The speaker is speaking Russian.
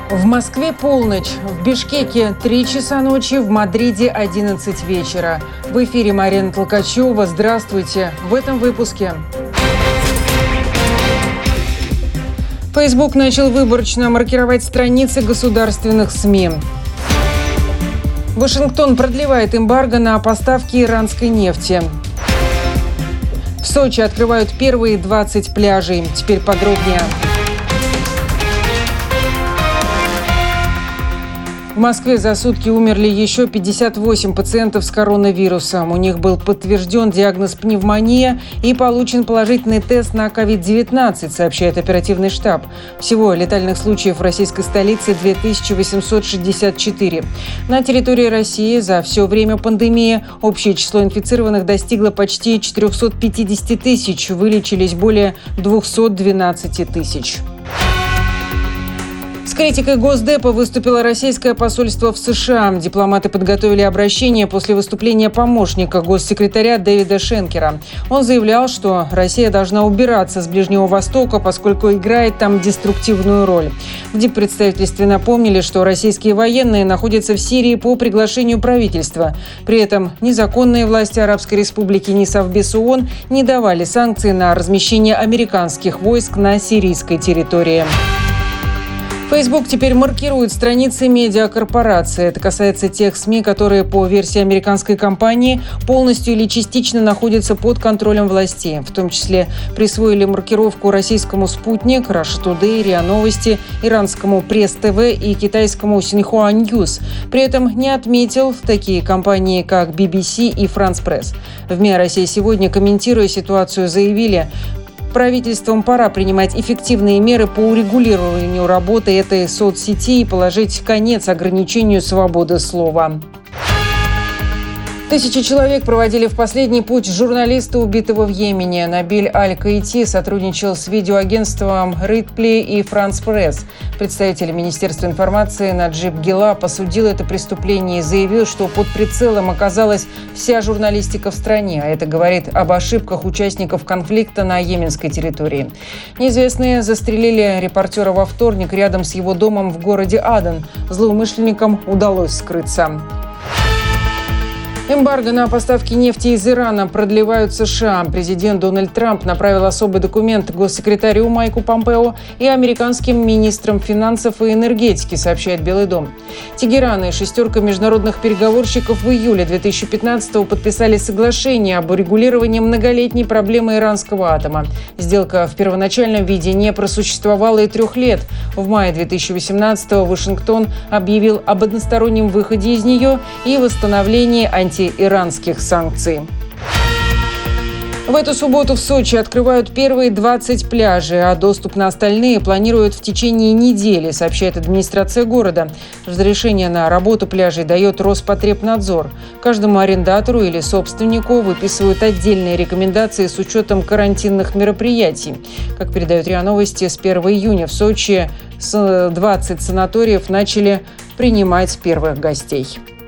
В Москве полночь, в Бишкеке 3 часа ночи, в Мадриде 11 вечера. В эфире Марина Толкачева. Здравствуйте. В этом выпуске. Facebook начал выборочно маркировать страницы государственных СМИ. Вашингтон продлевает эмбарго на поставки иранской нефти. В Сочи открывают первые 20 пляжей. Теперь подробнее. В Москве за сутки умерли еще 58 пациентов с коронавирусом. У них был подтвержден диагноз пневмония и получен положительный тест на COVID-19, сообщает оперативный штаб. Всего летальных случаев в российской столице 2864. На территории России за все время пандемии общее число инфицированных достигло почти 450 тысяч. Вылечились более 212 тысяч. С критикой Госдепа выступило российское посольство в США. Дипломаты подготовили обращение после выступления помощника госсекретаря Дэвида Шенкера. Он заявлял, что Россия должна убираться с Ближнего Востока, поскольку играет там деструктивную роль. В диппредставительстве напомнили, что российские военные находятся в Сирии по приглашению правительства. При этом незаконные власти Арабской Республики ни Совбез ООН не давали санкции на размещение американских войск на сирийской территории. Facebook теперь маркирует страницы медиакорпорации. Это касается тех СМИ, которые, по версии американской компании, полностью или частично находятся под контролем властей. В том числе присвоили маркировку российскому «Спутник», Russia Today, РИА Новости, иранскому Пресс-ТВ и китайскому Синьхуа Ньюс. При этом не отметил такие компании, как BBC и France Press. В МИА «Россия сегодня», комментируя ситуацию, заявили: правительствам пора принимать эффективные меры по урегулированию работы этой соцсети и положить конец ограничению свободы слова. Тысячи человек проводили в последний путь журналиста, убитого в Йемене. Набиль Аль-Каити сотрудничал с видеоагентством Ритпли и France Press. Представитель Министерства информации Наджиб Гилаб осудил это преступление и заявил, что под прицелом оказалась вся журналистика в стране. А это говорит об ошибках участников конфликта на йеменской территории. Неизвестные застрелили репортера во вторник рядом с его домом в городе Аден. Злоумышленникам удалось скрыться. Эмбарго на поставки нефти из Ирана продлевают США. Президент Дональд Трамп направил особый документ госсекретарю Майку Помпео и американским министрам финансов и энергетики, сообщает Белый дом. Тегеран и шестерка международных переговорщиков в июле 2015-го подписали соглашение об урегулировании многолетней проблемы иранского атома. Сделка в первоначальном виде не просуществовала и 3 лет. В мае 2018-го Вашингтон объявил об одностороннем выходе из нее и восстановлении антииранских санкций. В эту субботу в Сочи открывают первые 20 пляжей, а доступ на остальные планируют в течение недели, сообщает администрация города. Разрешение на работу пляжей дает Роспотребнадзор. Каждому арендатору или собственнику выписывают отдельные рекомендации с учетом карантинных мероприятий. Как передают РИА Новости, с 1 июня в Сочи 20 санаториев начали принимать первых гостей.